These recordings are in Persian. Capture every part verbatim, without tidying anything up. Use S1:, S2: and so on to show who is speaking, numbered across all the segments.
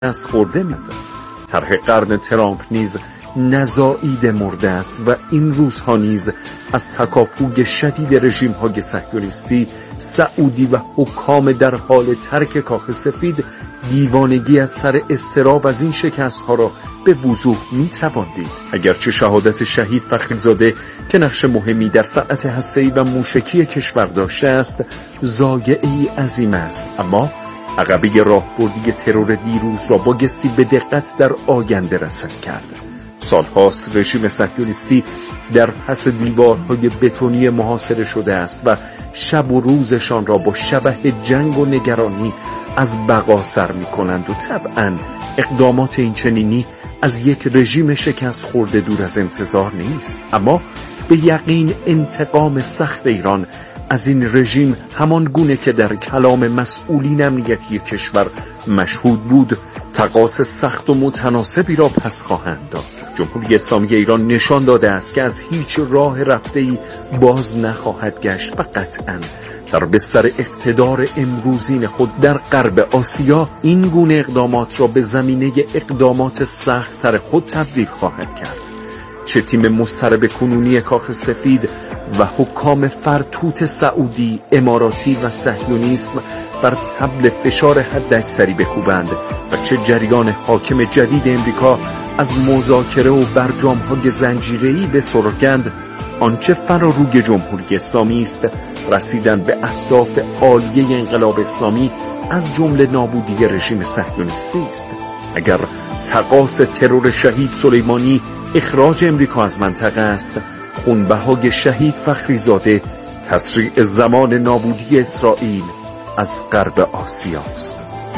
S1: از خورده میاد. طرح قرن ترامپ نیز نزاعید مرده است و این روزها نیز از تکاپوی شدید رژیم های صهیونیستی، سعودی و حکام در حال ترک کاخ سفید دیوانگی از سر اضطراب از این شکست ها را به وضوح می توان دید. اگرچه شهادت شهید فخریزاده که نقش مهمی در صنعت هسته‌ای و موشکی کشور داشته است ضایعه‌ای عظیم است، اما عقبه راهبردی ترور دیروز را بایستی به دقت در آینده رسم کرد. سالهاست رژیم صهیونیستی در پس دیوارهای بتونی محاصره شده است و شب و روزشان را با شبح جنگ و نگرانی از بقا سر می کنند و طبعا اقدامات این چنینی از یک رژیم شکست خورده دور از انتظار نیست. اما به یقین انتقام سخت ایران از این رژیم همان گونه که در کلام مسئولین امنیتی کشور مشهود بود تقاص سخت و متناسبی را پس خواهند داد. جمهوری اسلامی ایران نشان داده است که از هیچ راه رفته‌ای باز نخواهد گشت و قطعاً در بستر اقتدار امروزین خود در غرب آسیا این گونه اقدامات را به زمینه اقدامات سخت‌تر خود تبدیل خواهد کرد. چه تیم مضطرب کنونی کاخ سفید و حکام فرتوت سعودی، اماراتی و صهیونیسم بر طبل فشار حداکثری بکوبند و چه جریان حاکم جدید امریکا از مذاکره و برجام‌های زنجیره‌ای بسرگند، آنچه فراروی جمهوری اسلامی است رسیدن به اهداف عالیه انقلاب اسلامی از جمله نابودی رژیم صهیونیستی است. اگر تقاص ترور شهید سلیمانی اخراج امریکا از منطقه است، خونبهای شهید فخریزاده تسریع زمان نابودی اسرائیل از غرب آسیا است.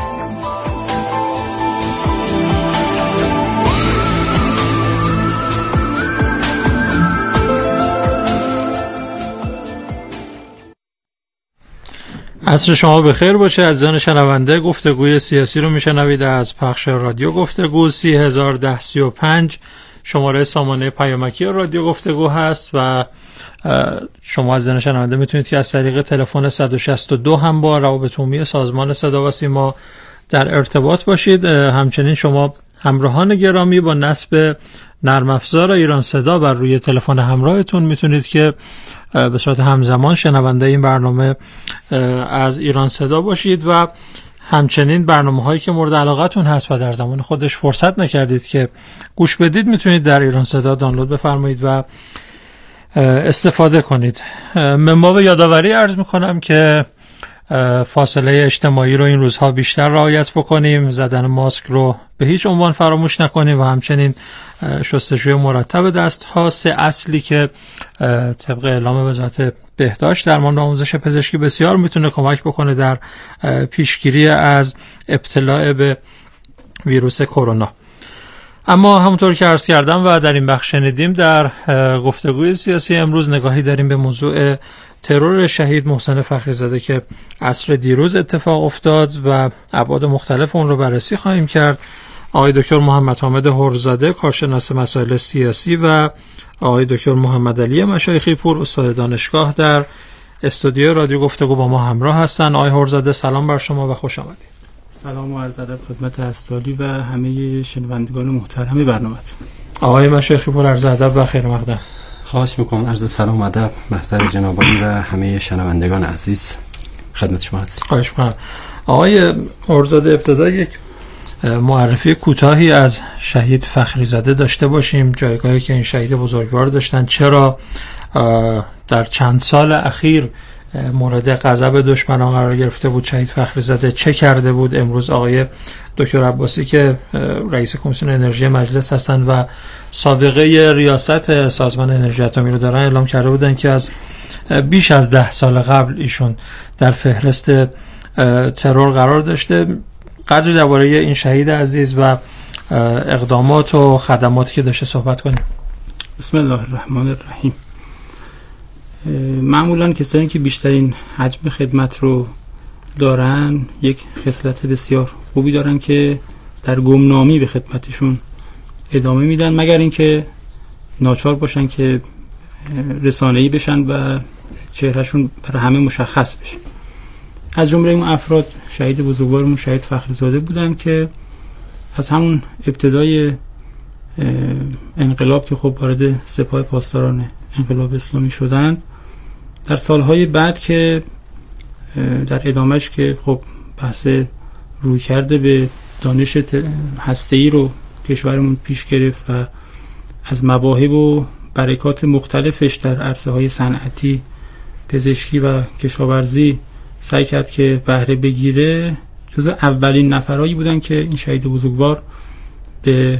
S2: عصر شما بخیر باشه. از جان شنونده گفتگوی سیاسی رو میشنوید از پخش رادیو گفتگو. سی هزار ده سی و پنج شماره سامانه پیامکی رادیو گفتگو هست و شما از جان شنونده میتونید که از طریق تلفن صد و شصت و دو هم با روابط عمومی سازمان صدا و سیما در ارتباط باشید. همچنین شما همراهان گرامی با نصب نرم افزار ایران صدا بر روی تلفن همراهتون میتونید که به صورت همزمان شنونده این برنامه از ایران صدا باشید و همچنین برنامه هایی که مورد علاقتون هست و در زمان خودش فرصت نکردید که گوش بدید میتونید در ایران صدا دانلود بفرمایید و استفاده کنید. من باب یادآوری عرض میکنم که فاصله اجتماعی رو این روزها بیشتر رعایت بکنیم، زدن ماسک رو به هیچ عنوان فراموش نکنیم و همچنین شستشوی مرتب دست ها. سه اصلی که طبق اعلام وزارت بهداشت درمان و آموزش پزشکی بسیار میتونه کمک بکنه در پیشگیری از ابتلا به ویروس کرونا. اما همونطور که عرض کردم و در این بخش شنیدیم، در گفتگوی سیاسی امروز نگاهی داریم به موضوع ترور شهید محسن فخریزاده که عصر دیروز اتفاق افتاد و ابعاد مختلف اون رو بررسی خواهیم کرد. آقای دکتر محمد حامد هرزاده کارشناس مسائل سیاسی و آقای دکتر محمد علی مشایخی پور استاد دانشگاه در استودیو رادیو گفتگو با ما همراه هستن. آقای هرزاده سلام بر شما و خوش آمدید.
S3: سلام و عرض ادب خدمت اساتید و همه شنوندگان محترم برنامه‌تون.
S2: آقای مشایخی پور عرض ادب و خیر مقدم.
S4: خواهش میکنم. عرض سلام و ادب محضر جنابانی و همه شنوندگان عزیز خدمت شما هستم.
S2: خواهش میکنم. آقای هرزاده ابتدا یک معرفی کوتاهی از شهید فخریزاده داشته باشیم، جایگاهی که این شهید بزرگوار داشتن، چرا در چند سال اخیر مورد غضب دشمنان قرار گرفته بود شهید فخریزاده، چه کرده بود. امروز آقای دکتر عباسی که رئیس کمیسیون انرژی مجلس هستند و سابقه ریاست سازمان انرژی اتمی رو دارن، اعلام کرده بودن که از بیش از ده سال قبل ایشون در فهرست ترور قرار داشته. قدری درباره این شهید عزیز و اقدامات و خدماتی که داشته صحبت کنیم.
S3: بسم الله الرحمن الرحیم. معمولا کسانی که بیشترین حجم خدمت رو دارن یک خصلت بسیار خوبی دارن که در گمنامی به خدمتشون ادامه میدن، مگر اینکه ناچار باشن که رسانه‌ای بشن و چهرهشون برای همه مشخص بشه. از جمله اون افراد شهید بزرگوارمون شهید فخریزاده بودن که از همون ابتدای انقلاب که خب وارد سپاه پاسداران انقلاب اسلامی شدند، در سالهای بعد که در ادامهش که خب بحث روی کرده به دانش هسته‌ای رو کشورمون پیش گرفت و از مواهب و برکات مختلفش در عرصه‌های صنعتی، پزشکی و کشاورزی سعی کرد که بهره بگیره، جز اولین نفرایی بودن که این شهید بزرگوار به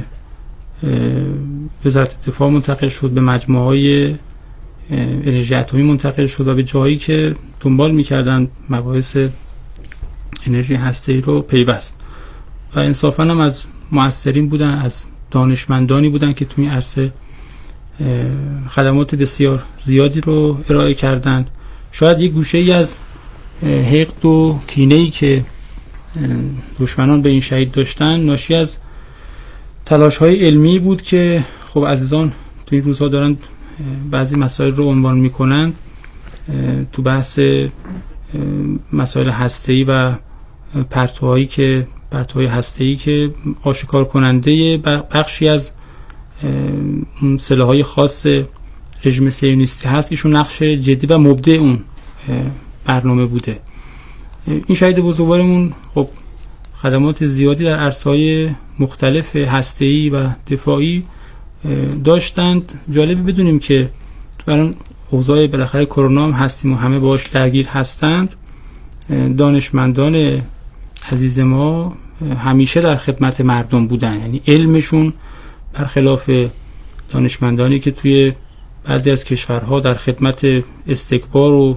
S3: وزارت دفاع منتقل شد، به مجموعه‌های انرژی اتمی منتقل شد و به جایی که دنبال می‌کردن مباحث انرژی هسته‌ای رو پیوست و انصافاً هم از مؤثرین بودن، از دانشمندانی بودن که توی این عرصه خدمات بسیار زیادی رو ارائه کردند. شاید یک گوشه‌ای از حقد و کینه‌ای که دشمنان به این شهید داشتن ناشی از تلاش‌های علمی بود که خب عزیزان تو این روزها دارن بعضی مسائل رو عنوان می‌کنند تو بحث مسائل هسته‌ای و پرتوهایی که پرتوهای هسته‌ای که آشکار کننده بخشی از سلاح‌های خاص رژیم صهیونیستی هست. ایشون نقش جدی و مبدع اون برنامه بوده. این شهید بزرگوارمون خب خدمات زیادی در عرصه‌های مختلف هسته‌ای و دفاعی داشتند. جالبه بدونیم که تو الان اوضاع بالاخره کرونا هم هستیم و همه باش درگیر هستند. دانشمندان عزیز ما همیشه در خدمت مردم بودن، یعنی علمشون برخلاف دانشمندانی که توی بعضی از کشورها در خدمت استکبار و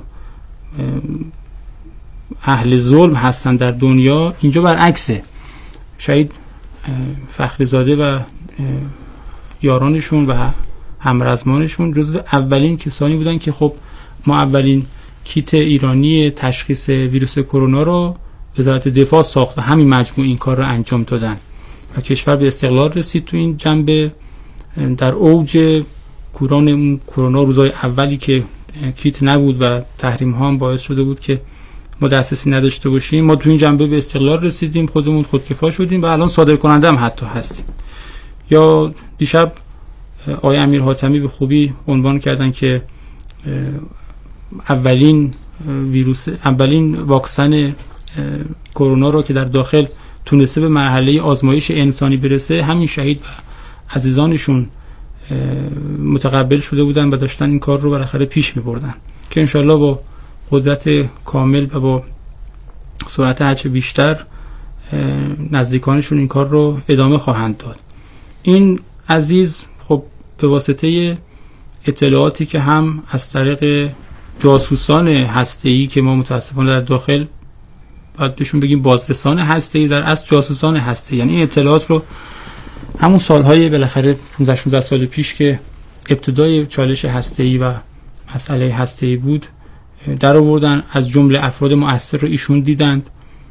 S3: اهل ظلم هستن در دنیا، اینجا برعکسه. شهید فخریزاده و یارانشون و همرزمانشون جزو اولین کسانی بودن که خب ما اولین کیت ایرانی تشخیص ویروس کرونا رو وزارت دفاع ساخت و همین مجموع این کار رو انجام دادن و کشور به استقلال رسید. تو این جنبه در اوج کوران اون کرونا روزهای اولی که کیت نبود و تحریم ها هم باعث شده بود که ما دسترسی نداشته باشیم، ما تو این جنبه به استقلال رسیدیم، خودمون خودکفا شدیم و الان صادر کننده هم حتی هستیم. یا دیشب آقای امیر حاتمی به خوبی عنوان کردن که اولین ویروس اولین واکسن کرونا رو که در داخل تونسته به مرحله آزمایش انسانی برسه همین شهید و عزیزانشون متقبل شده بودن و داشتن این کار رو بالاخره پیش می‌بردن که انشالله با قدرت کامل و با سرعت هرچه بیشتر نزدیکانشون این کار رو ادامه خواهند داد. این عزیز خب به واسطه اطلاعاتی که هم از طریق جاسوسان هسته‌ای که ما متاسفانه در داخل باید بهشون بگیم بازرسان هسته‌ای، در اصل جاسوسان هسته‌ای، یعنی این اطلاعات رو همون سالهای بالاخره پانزده شانزده سال پیش که ابتدای چالش هسته‌ای و مسئله هسته‌ای بود در آوردن، از جمله افراد مؤثر رو ایشون دیدند،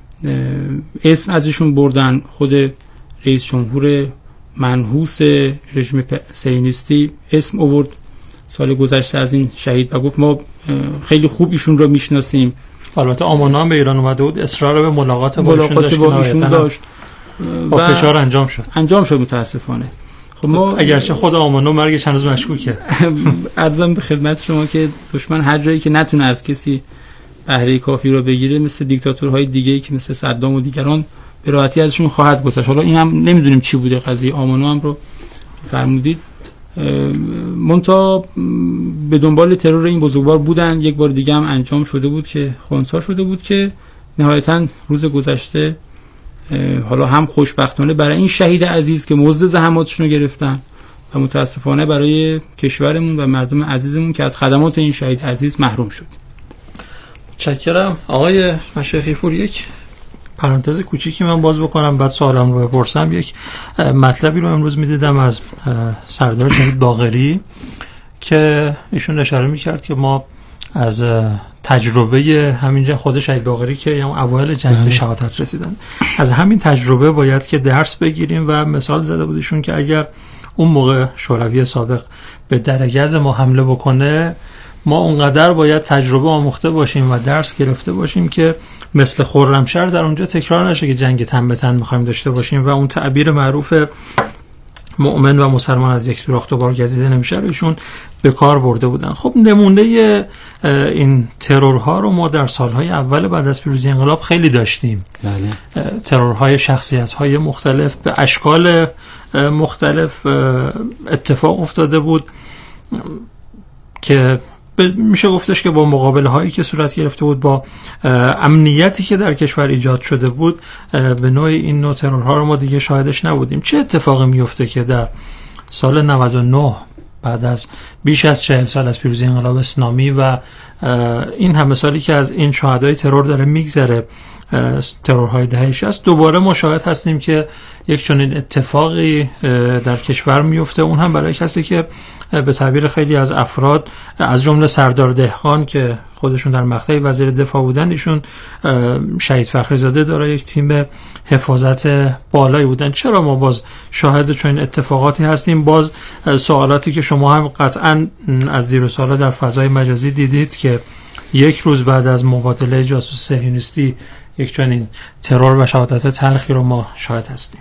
S3: اسم از ایشون بردن. خود رئیس جمهور منحوس رژیم صهیونیستی اسم آورد سال گذشته از این شهید و گفت ما خیلی خوب ایشون رو میشناسیم.
S2: البته آمانا هم به ایران اومده بود، اصرار به ملاقات با ایشون داشت,
S3: با ایشون داشت
S2: با فشار انجام شد
S3: انجام شد متاسفانه. خب ما
S2: اگرچه خود آمانا مرگش هنوز مشکوکه.
S3: عرضم به خدمت شما که دشمن هر جایی که نتونه از کسی بهره کافی رو بگیره، مثل دیکتاتورهای دیگه‌ای که مثل صدام و دیگران، به راحتی ازشون خواهد گذشت. حالا این هم نمیدونیم چی بوده قضیه آمانا هم رو فرمودید. منتها به دنبال ترور این بزرگوار بودن. یک بار دیگه هم انجام شده بود که خنثی شده بود که نهایتاً روز گذشته حالا هم خوشبختانه برای این شهید عزیز که مزد زحماتشون رو گرفتن و متاسفانه برای کشورمون و مردم عزیزمون که از خدمات این شهید عزیز محروم شد.
S2: متشکرم. آقای مشایخی پور، یک پرانتز کوچیکی من باز بکنم بعد سوالم رو بپرسم. یک مطلبی رو امروز می‌دیدم از سردار شهید باقری که ایشون اشاره می‌کرد که ما از تجربه همینجا خود شهید باقری که هم اوایل جنگ به شهادت رسیدن، از همین تجربه باید که درس بگیریم و مثال زده بودیشون که اگر اون موقع شوروی سابق به درگز ما حمله بکنه ما اونقدر باید تجربه آموخته باشیم و درس گرفته باشیم که مثل خرمشهر در اونجا تکرار نشه که جنگ تن به تن می‌خوایم داشته باشیم و اون تعبیر معروف مؤمن و مسلمان از یک سوراخ دوبار گزیده نمیشه رو ایشون به کار برده بودن. خب نمونه این ترورها رو ما در سالهای اول بعد از پیروزی انقلاب خیلی داشتیم. بله. ترورهای شخصیت‌های مختلف به اشکال مختلف اتفاق افتاده بود که میشه گفتش که با مقابله هایی که صورت گرفته بود، با امنیتی که در کشور ایجاد شده بود، به نوعی این نوع ترورها رو ما دیگه شاهدش نبودیم. چه اتفاقی میفته که در سال نود و نه بعد از بیش از چهل سال از پیروزی انقلاب اسلامی و این همه سالی که از این شهدای ترور داره میگذره، ترورهای دهه شصت، دوباره ما شاهد هستیم که یک چنین اتفاقی در کشور میفته، اون هم برای کسی که به تعبیر خیلی از افراد از جمله سردار دهقان که خودشون در مقطع وزیر دفاع بودن، ایشون شهید فخریزاده دارای یک تیم حفاظت بالایی بودن. چرا ما باز شاهد چنین اتفاقاتی هستیم؟ باز سوالاتی که شما هم قطعا از دیر و سالا در فضای مجازی دیدید که یک روز بعد از مبادله جاسوس صهیونیستی یک چنین ترور و شهادت تلخی رو ما شاهد هستیم.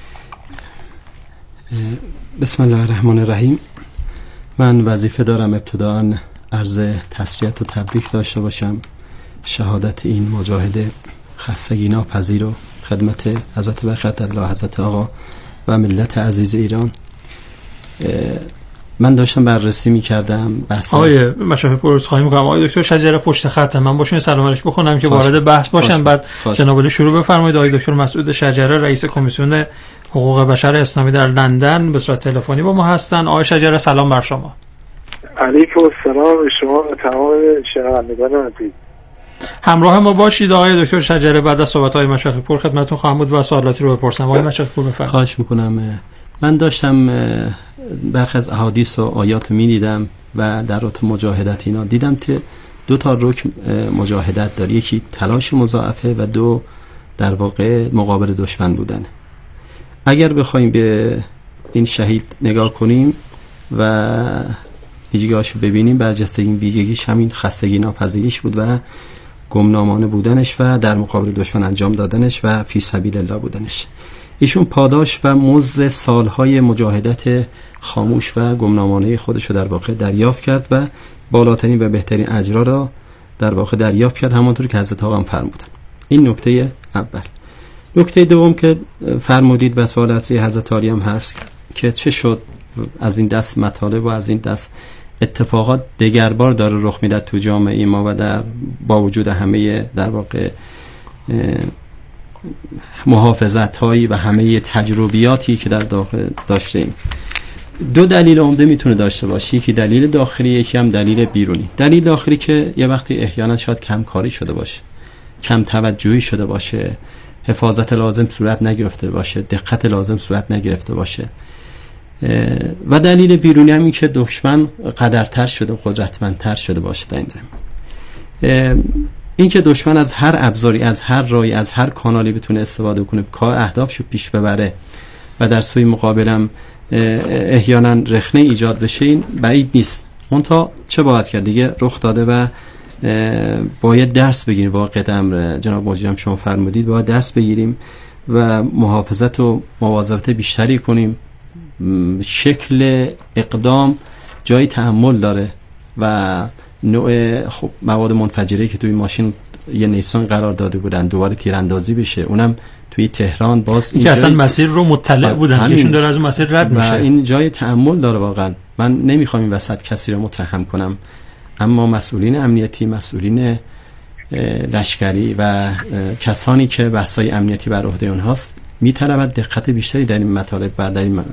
S4: بسم الله الرحمن الرحیم. من وظیفه دارم ابتداً عرض تسلیت و تبریک داشته باشم شهادت این مجاهد خستگی ناپذیر رو خدمت حضرت بخت الله حضرت آقا و ملت عزیز ایران. من داشتم بررسی می‌کردم بحث
S2: آقای مشایخ پرس خواهی می‌کنم آقای دکتر شجره پشت خط، من باشون سلام علیک بکنم که وارد بحث باشن، بعد جناب علی شروع بفرمایید. آقای دکتر مسعود شجره رئیس کمیسیون حقوق بشر اسلامی در لندن به صورت تلفنی با ما هستن. آقای شجره سلام بر شما.
S5: علیکم السلام به شما و تمام شنوندگان عزیز.
S2: همراه ما باشید آقای دکتر شجره. بعد از صحبت‌های مشایخ پور خدمتتون خواهم بود و سوالاتی رو بپرسم. آقای مشایخ پور بفرمایید.
S4: خواهش می‌کنم. من داشتم برخی از احادیث و آیات می‌دیدم و در رابطه مجاهدت اینا دیدم که دو تا رکن مجاهدت داره، یکی تلاش مضاعفه و دو در واقع مقابل دشمن بودن. اگر بخوایم به این شهید نگاه کنیم و ویژگی‌هاشو ببینیم، برجستگی این ویژگیش همین خستگی ناپذیریش بود و گمنامانه بودنش و در مقابل دشمن انجام دادنش و فی سبیل الله بودنش. ایشون پاداش و مزد سالهای مجاهدت خاموش و گمنامانه خودش رو در واقع دریافت کرد و بالاترین و بهترین اجرا را در واقع دریافت کرد، همونطور که حضرت آقا هم فرمودن. این نکته اول. نکته دوم که فرمودید و سوال اصلی حضرت عالی هم هست که چه شد از این دست مطالب و از این دست اتفاقات دگربار داره رخ میده تو جامعه ما و در با وجود همه در واقع محافظت هایی و همه تجربیاتی که در داخل داشتیم. دو دلیل عمده میتونه داشته باشه، یکی دلیل داخلی، یکی هم دلیل بیرونی. دلیل داخلی که یه وقتی احیانا شاید کمکاری شده باشه، کم توجهی شده باشه، حفاظت لازم صورت نگرفته باشه، دقت لازم صورت نگرفته باشه. و دلیل بیرونی هم این که دشمن قدرتر شده و قدرتمندتر شده باشه در این زمین. این که دشمن از هر ابزاری، از هر راهی، از هر کانالی بتونه استفاده کنه که اهدافشو پیش ببره و در سوی مقابلم احیانا رخنه ایجاد بشه، این بعید نیست. منتها چه باید کرد؟ دیگه رخ داده و باید درس بگیریم. واقعا امر جناب مجری شما فرمودید، باید درس بگیریم و محافظت و مواظبت بیشتری کنیم. شکل اقدام جای تأمل داره و نوع خب مواد منفجره که توی ماشین یه نیسان قرار داده بودن دوباره تیراندازی بشه، اونم توی تهران باز
S2: این که اصلا مسیر رو مطلع بودن که ایشون داره از اون مسیر رد میشه.
S4: این جای تأمل داره واقعا. من نمیخوام این وسط کسی رو متهم کنم، اما مسئولین امنیتی، مسئولین لشکری و کسانی که بحث‌های امنیتی بر عهده اونهاست می‌طلبد دقت بیشتری در این مطالب و در این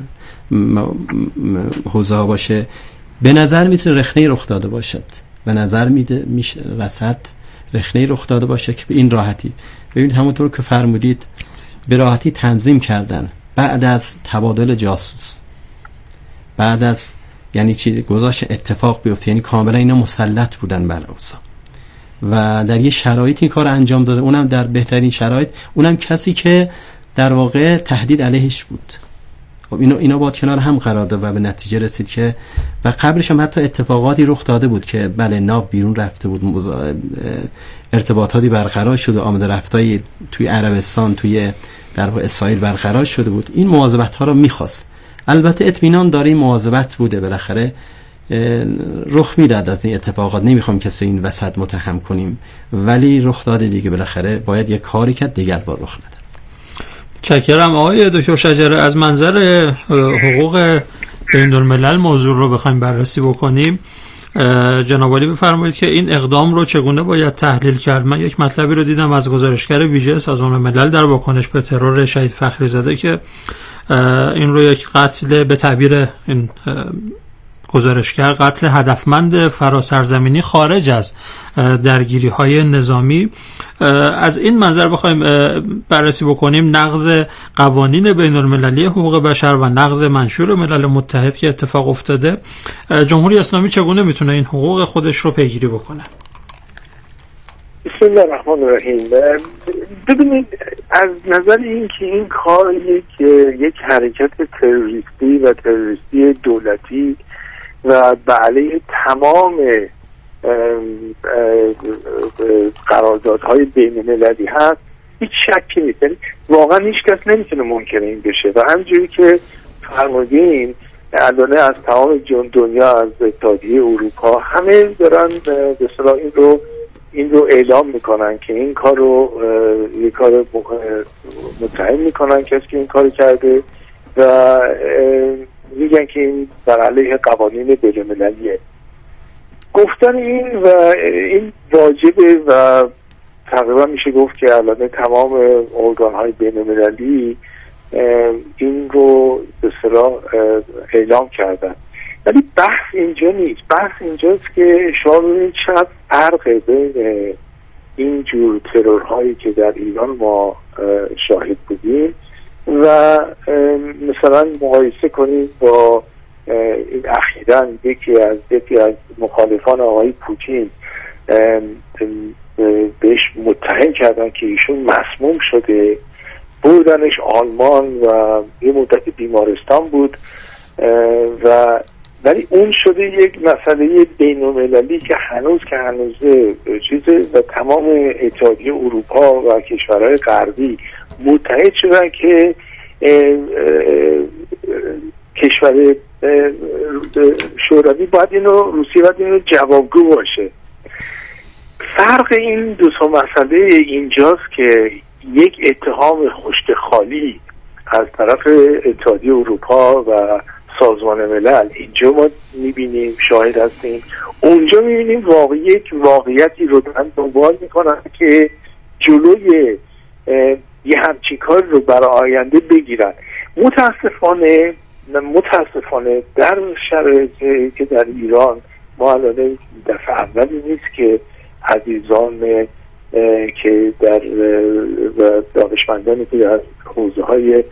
S4: حوزه ها باشه. به نظر میتونه رخنه‌ای رخ داده باشد، به نظر میده میشه وسط رخنه‌ای رخ داده باشه که به این راحتی، ببینید همونطور که فرمودید به راحتی تنظیم کردن بعد از تبادل جاسوس، بعد از یعنی چی گذاشت اتفاق بیفته، یعنی کاملا اینا مسلط بودن بر اوضاع و در یه شرایط این کار انجام داده، اونم در بهترین شرایط، اونم کسی که در واقع تهدید علیهش بود. خب اینا اینا با کنار هم قرار داد و به نتیجه رسید که و قبلش هم حتی اتفاقاتی رخ داده بود که بله ناب بیرون رفته بود، مزا... ارتباطاتی برقرار شده، آمده رفتایی توی عربستان توی در واقع اسرائیل برقرار شده بود. این مواظبت ها رو می‌خواست. البته اطمینان داره این مواظبت بوده، بالاخره رخ میداد از این اتفاقات. نمیخوام کسی این وسط متهم کنیم، ولی رخ داده دیگه، بالاخره باید یک کاری کرد، دیگر بار رخ نداد.
S2: چکرم آقای دکتر شجره. از منظر حقوق بین الملل موضوع رو بخوایم بررسی بکنیم، جناب عالی بفرمایید که این اقدام رو چگونه باید تحلیل کرد. من یک مطلبی رو دیدم از گزارشگر ویژه سازمان ملل در واکنش به ترور شهید فخری زاده که این رو یک قتل، به تعبیر این گزارشگر، قتل هدفمند فراسرزمینی خارج از درگیری های نظامی. از این منظر بخوایم بررسی بکنیم نقض قوانین بین المللی حقوق بشر و نقض منشور ملل متحد که اتفاق افتاده، جمهوری اسلامی چگونه میتونه این حقوق خودش رو پیگیری بکنه؟
S5: بسم الله الرحمن الرحیم. ببینید، از نظر این که این کار یک یک حرکت تروریستی و تروریستی دولتی و به علیه تمام قراردادهای بین المللی هست، هیچ شکی نیست. واقعا هیچ کس نمیتونه منکر این بشه و همجوری که فرمودین الان از تمام دنیا، از اتحادیه اروپا، همه دارن به اصطلاح این رو این رو اعلام میکنن که این کار رو یک کار متهم میکنن کسی که این کار کرده و میگن که این بر علیه قوانین بین‌المللیه. گفتن این و این واجبه و تقریبا میشه گفت که الان تمام ارگان‌های بین‌المللی این رو به اصطلاح اعلام کردن. ولی بحث اینجا نیست. بحث اینجاست که شما ببینید چقدر فرق بین این جور ترورهایی که در ایران ما شاهد بودیم و مثلا مقایسه کنید با این اخیراً یکی از یکی از مخالفان آقای پوتین بهش متهم کردن که ایشون مسموم شده، بردنش آلمان و یه مدت بیمارستان بود و ولی اون شده یک مسئله بین‌المللی که هنوز که هنوز چیزه و تمام اتحادیه اروپا و کشورهای غربی متحد شدن که اه اه کشور شوروی باید اینو روسیه باید اینو جوابگو باشه. فرق این دو تا مسئله اینجاست که یک اتهام خشت خالی از طرف اتحادیه اروپا و سازمان ملل اینجا ما میبینیم، شاهد هستیم، اونجا میبینیم واقعی یک واقعیتی رو دارن دنبال میکنن که جلوی یه همچین کار رو برای آینده بگیرن. متاسفانه متاسفانه در شرایطی که در ایران ما الان دفعه اولی نیست که عزیزان که در دانشمندانی که در حوزه های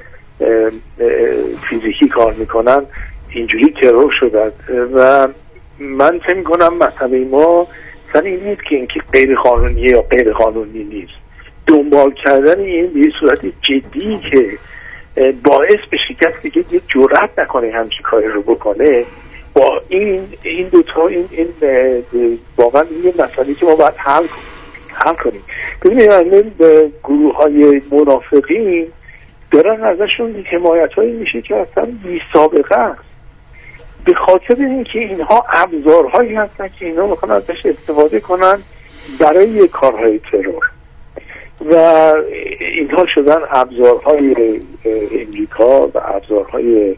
S5: فیزیکی کار میکنن اینجوری ترور شدن و من فکر میکنم مسئله ما سر این نیست که اینکه غیر قانونیه یا غیر قانونی نیست، دنبال کردن این به صورت جدی که باعث بشه کسی که یه جرأت نکنه همچین کاری رو بکنه. با این این دو تا این این واقعا یه مسئله که ما باید حل حل کنیم. ببینید الان گروه‌های منافقین دارن ازشون حمایت‌هایی میشه که اصلا بی سابقه است، به خاطر اینکه اینها ابزارهایی هستن که اینا میخوان ازش استفاده کنن برای کارهای ترور و اینها شدن ابزارهای امریکا و ابزارهای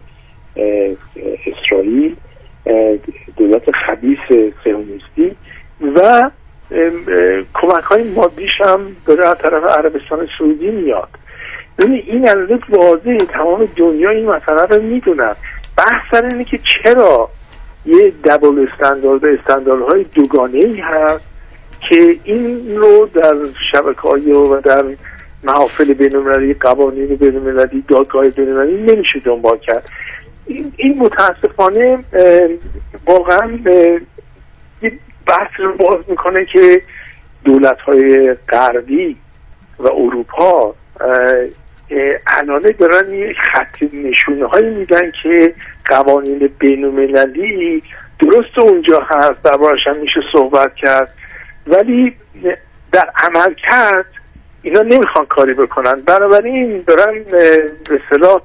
S5: اسرائیل، دولت خبیث صهیونیستی و کمک های مادیش هم داره از طرف عربستان سعودی میاد. ببینید این الان واضحه، تمام دنیا این مسئله رو میدونن. بحث سر اینه که چرا یه دبل استاندارد استانداردهای دوگانه‌ای هست که این رو در شبکه‌های و در محافل بین‌المللی، قوانین بین‌المللی، دادگاه بین‌المللی نمیشه دنبال کرد. این, این متاسفانه واقعا یه بحث رو باز میکنه که دولت‌های غربی و اروپا الان دارن یه خط نشونه هایی میدن که قوانین بین المللی درست اونجا هست، دربارش هم میشه صحبت کرد، ولی در عمل کرد اینا نمیخوان کاری بکنن. بنابراین دارن به اصطلاح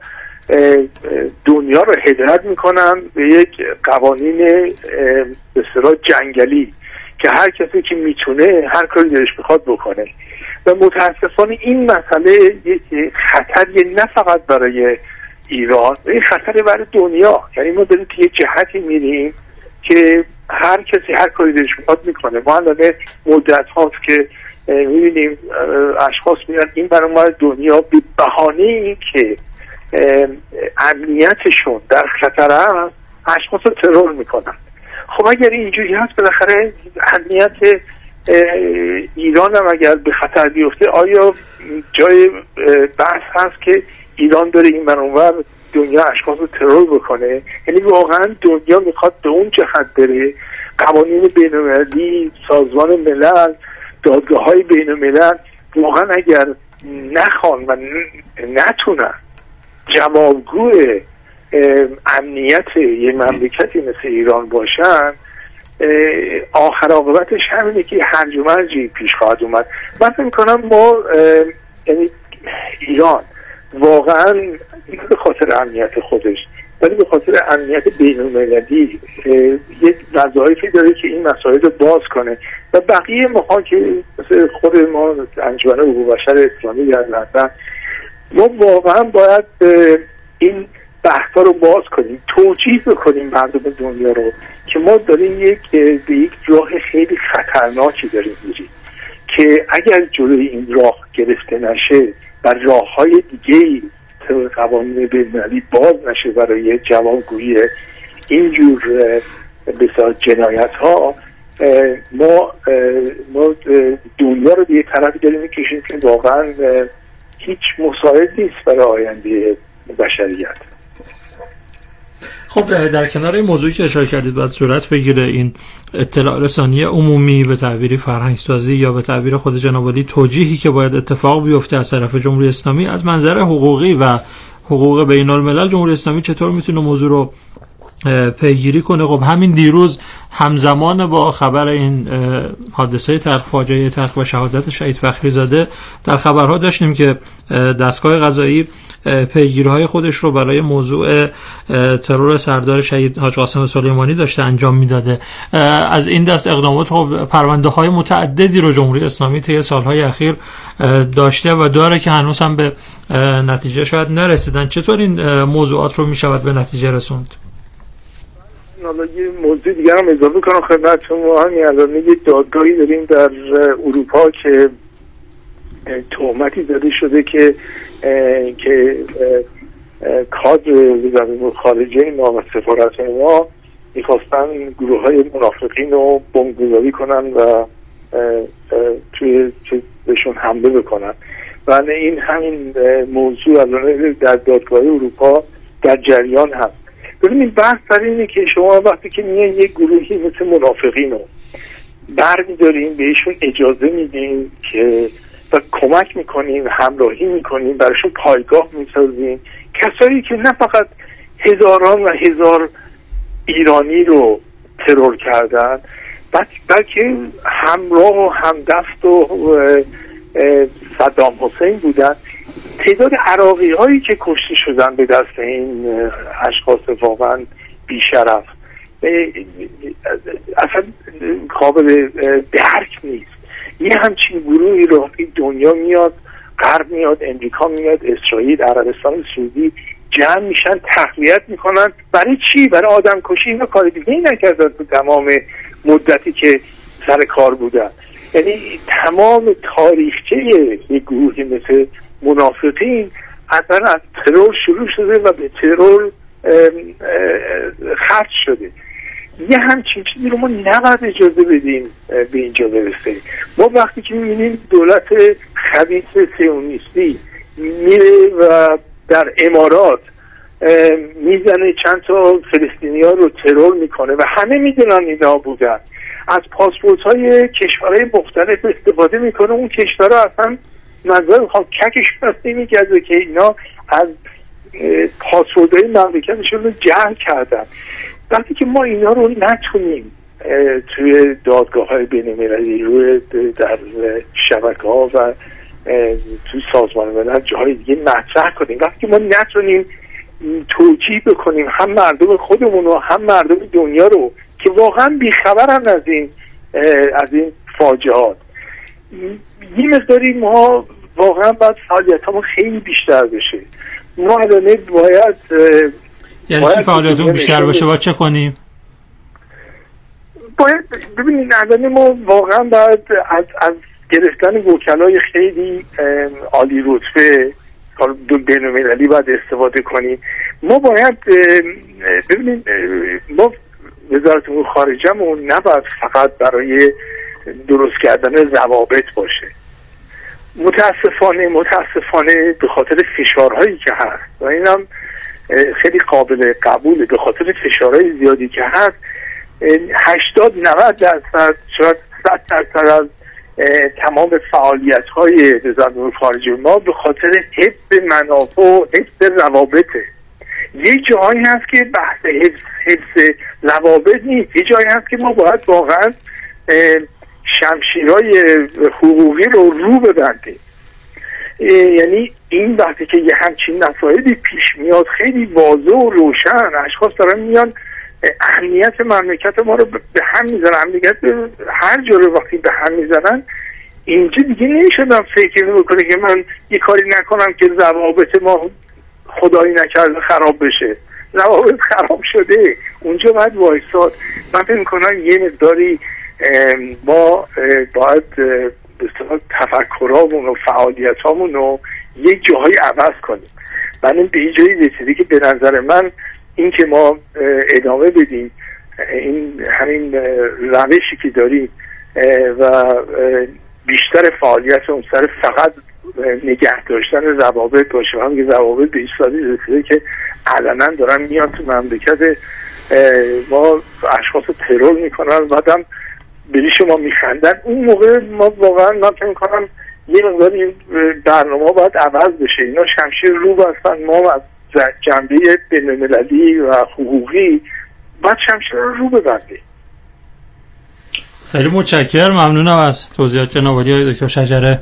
S5: دنیا رو هدایت میکنن به یک قوانین به اصطلاح جنگلی که هر کسی که میتونه هر کاری دلش بخواد بکنه. و متاسفانه این مسئله یک خطریه نه فقط برای ایران، این خطر برای دنیا. یعنی ما داریم که یه جهتی میریم که هر کسی هر کاری دلش بخواد میکنه. ما الان مدت هاست که میبینیم اشخاص میان این برای دنیا به بهانه این که امنیتشون در خطر است اشخاص رو ترور میکنن. خب اگر اینجوری هست بالاخره امنیت ایران هم اگر به خطر بیفته آیا جای بحث هست که ایران داره این منور دنیا اشخاص رو ترور بکنه؟ یعنی واقعا دنیا میخواد به اون جهت بره. قوانین بین المللی، سازمان ملل، دادگاه های بین الملل واقعا اگر نخوان و نتونن جوابگوی امنیت یه مملکتی مثل ایران باشن، آخر عاقبتش همینه که هرج و مرجی پیش خواهد اومد. من فکر می‌کنم ما یعنی ایران واقعا به خاطر امنیت خودش ولی به خاطر امنیت بین المللی یک وظایفی داره که این مسائل رو باز کنه و بقیه ما که مثل خود ما انجمن حقوق بشر اسلامی در لندن ما واقعا باید این بحثا رو باز کنیم، توجیه بکنیم مردم دنیا رو که ما داریم یک به یک راه خیلی خطرناکی داریم میریم که اگر جلوی این راه گرفته نشه و راه‌های دیگه‌ای طبق قوانین بین‌المللی باز نشه برای جوابگویی اینجور بسیار جنایت‌ها، ما ما دنیا رو به یک طرفی داریم می‌کشیم که واقعا هیچ مساعد نیست برای آینده بشریت.
S2: خب در کنار این موضوعی که اشاره کردید باید صورت بگیره این اطلاع رسانی عمومی به تعبیری فرهنگ‌سازی یا به تعبیر خود جناب عالی توجیهی که باید اتفاق بیفته از طرف جمهوری اسلامی از منظر حقوقی و حقوق بین الملل. جمهوری اسلامی چطور میتونه موضوع رو پیگیری کنه؟ خب همین دیروز همزمان با خبر این حادثه تلخ، فاجعه تلخ و شهادت شهید فخری زاده در خبرها داشتیم که دستگاه قضایی پیگیری‌های خودش رو برای موضوع ترور سردار شهید حاج قاسم سلیمانی داشته انجام میداده. از این دست اقدامات خب پرونده‌های متعددی رو جمهوری اسلامی طی سال‌های اخیر داشته و داره که هنوز هم به نتیجه شاید نرسیدن. چطور این موضوعات رو میشود به نتیجه رسوند؟
S5: حالا یه موضوع دیگر هم اضافه کنم خدمتتون. ما همین الان یه دادگاهی داریم در اروپا که تهمتی زده شده که که کادر وزارت خارجه ما و سفارت ما میخواستن گروه های منافقین رو بمبگذاری کنن و توی بهشون حمله بکنن و این همین موضوع الان در دادگاه اروپا در جریان هست. ببینید بحث در اینه که شما وقتی که میان یک گروهی مثل منافقین رو برمی‌دارین بهشون اجازه میدین که و کمک میکنیم، همراهی میکنیم، براشون پایگاه میسازیم، کسایی که نه فقط هزاران و هزار ایرانی رو ترور کردن بلکه همراه و همدست و صدام حسین بودن. تعداد عراقی هایی که کشته شدن به دست این اشخاص واقعا بیشرف اصلا قابل درک نیست. یه همچین گروهی رو دنیا میاد، غرب میاد، امریکا میاد، اسرائیل، عربستان سعودی جمع میشن، تقویت میکنن. برای چی؟ برای آدم کشی. اینا کار دیگه ای نکردن تو تمام مدتی که سر کار بودن. یعنی تمام تاریخچه یک گروهی مثل منافقین اصلا از ترور شروع شده و به ترور خرج شده. یه همچین چیزی رو ما نباید اجازه بدیم به اینجا برسه. ما وقتی که میبینیم دولت خبیث صهیونیستی میره و در امارات میزنه چند تا فلسطینی ها رو ترور میکنه و همه میدونن اینا بودن، از پاسپورت های کشورهای مختلف استفاده میکنه، اون کشورها اصلا نظر خواهم ککشون از نمیگرده که اینا از پاسوردهای مملکتشون رو جمع کردن. وقتی که ما اینا رو نتونیم توی دادگاه های بین المللی روی در شبکه ها و توی سازمان ملل جاهای دیگه مطرح کنیم، وقتی که ما نتونیم توجیه بکنیم هم مردم خودمون و هم مردم دنیا رو که واقعا بیخبرن از این از این فاجعات، یه مقداری ما واقعا باید فعالیتامون خیلی بیشتر بشه. ما الان باید
S2: یعنی چی فعالیتامون بیشتر باشه؟ باید چه کنیم؟
S5: باید ببینید الان ما واقعا باید از از گرفتن وکلای خیلی عالی رتبه بین المللی باید استفاده کنیم. ما باید ببینید ما وزارت امور خارجه‌مون نباید فقط برای درست کردن ضوابط باشه. متاسفانه متاسفانه به خاطر فشارهایی که هست و اینم خیلی قابل قبوله، به خاطر فشارهای زیادی که هست هشتاد نود درصد شاید صد درصد از تمام فعالیت‌های وزارت امور خارجه ما به خاطر حفظ منافع و حفظ روابطه. یه جایی هست که بحث حفظ حفظ روابط نیست، یه جایی هست که ما باید واقعا شمشیرهای حقوقی رو رو ببندیم. یعنی این وقتی که یه همچین مسائلی پیش میاد خیلی واضح و روشن اشخاص دارن میان اهمیت مملکت ما رو به هم میزنن، امنیت هر جا رو وقتی به هم میزنن اینجا دیگه نمیشدم فکر میکنه که من یه کاری نکنم که روابط ما خدایی نکرده خراب بشه. روابط خراب شده، اونجا باید وایساد. من فکر میکنم یه مقداری ما باید به اصطلاح تفکرامون و فعالیتامون رو یک جاهای عوض کنیم. من به این جایی رسیده که به نظر من این که ما ادامه بدیم این همین روشی که داریم و بیشتر فعالیت اون سر فقط نگه داشتن روابط باشه. هم که روابط به این سادی رسیده که علنا دارن میان تو مملکت ما اشخاص ترور میکنن و بعدم بری شما میخندن. اون موقع ما واقعا من فکر میکنم یه مقدار این برنامه باید عوض بشه. اینا شمشیر رو بستن، ما از جنبه بین المللی و حقوقی باید شمشیر رو رو ببندیم.
S2: خیلی متشکرم، ممنونم از توضیحات جناب عالی دکتر شجره.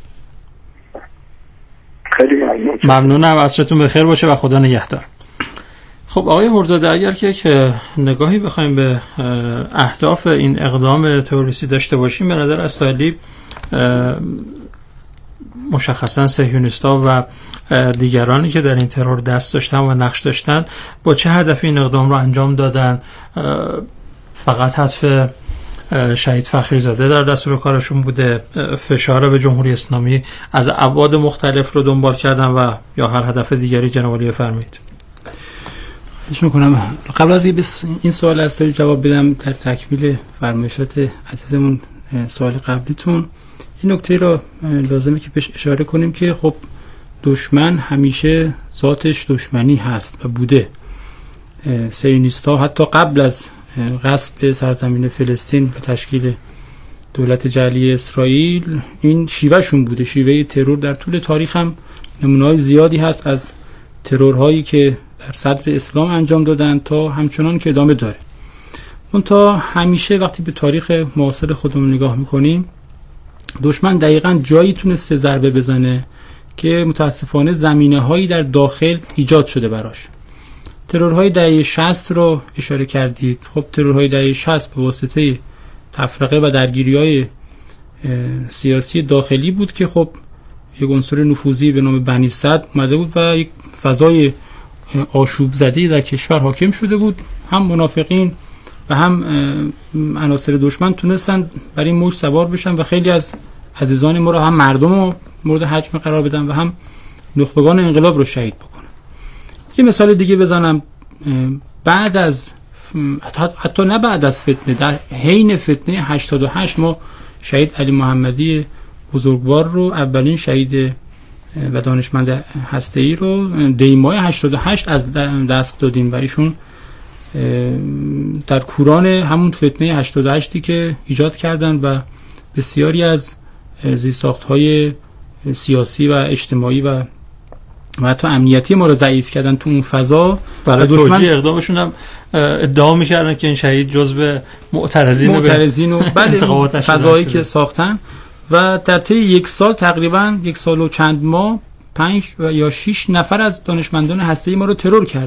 S5: خیلی ممنون.
S2: ممنونم، عصرتون بخیر باشه و خدا نگهدار. خب آقای هرزاده، اگر که نگاهی بخوایم به اهداف این اقدام تروریستی داشته باشیم، به نظر استایلی مشخصا صهیونیست‌ها و دیگرانی که در این ترور دست داشتن و نقش داشتن با چه هدفی این اقدام رو انجام دادن؟ فقط حذف شهید فخریزاده در دستور کارشون بوده؟ فشار به جمهوری اسلامی از ابعاد مختلف رو دنبال کردن و یا هر هدف دیگری؟ جناب عالی بفرمایید.
S3: خواهش میکنم. قبل از این سوال از جواب بدم، در تکمیل فرمایشات عزیزمون سوال قبلیتون این نکته را لازمه که بهش اشاره کنیم که خب دشمن همیشه ذاتش دشمنی هست و بوده. صهیونیست‌ها حتی قبل از غصب سرزمین فلسطین و تشکیل دولت جعلی اسرائیل این شیوهشون بوده. شیوه ترور در طول تاریخ هم نمونه‌های زیادی هست از ترورهایی که در صدر اسلام انجام دادن تا همچنان که ادامه داره. منتها همیشه وقتی به تاریخ معاصر خودمون نگاه میکنیم دشمن دقیقاً جایی تونسته ضربه بزنه که متاسفانه زمینه هایی در داخل ایجاد شده براش. ترورهای دهه شصت رو اشاره کردید. خب ترورهای دهه شصت به واسطه تفرقه و درگیری‌های سیاسی داخلی بود که خب یک عنصر نفوذی به نام بنی صدر اومده بود و یک فضای آشوب زده در کشور حاکم شده بود. هم منافقین و هم عناصر دشمن تونستن بر این موج سوار بشن و خیلی از عزیزان ما رو، هم مردم رو مورد هجم قرار بدن و هم نخبگان انقلاب رو شهید بکنن. یه مثال دیگه بزنم. بعد از حتی نه بعد از فتنه، در حین فتنه هشتاد و هشت ما شهید علی محمدی بزرگوار رو، اولین شهید و دانشمند هسته‌ای رو دیمای هشتاد و هشت از دست دادیم و ایشون در کوران همون فتنه هشتاد و هشتی که ایجاد کردن و بسیاری از زیرساخت‌های سیاسی و اجتماعی و و حتی امنیتی ما رو ضعیف کردن تو اون فضا.
S2: برای توجیه اقدامشون هم ادعا میکردن که این شهید جزو معترضین
S3: معترضین و بله فضایی که ساختن و در طی یک سال تقریبا یک سال و چند ماه پنج و یا شش نفر از دانشمندان هسته‌ای ما رو ترور کردن.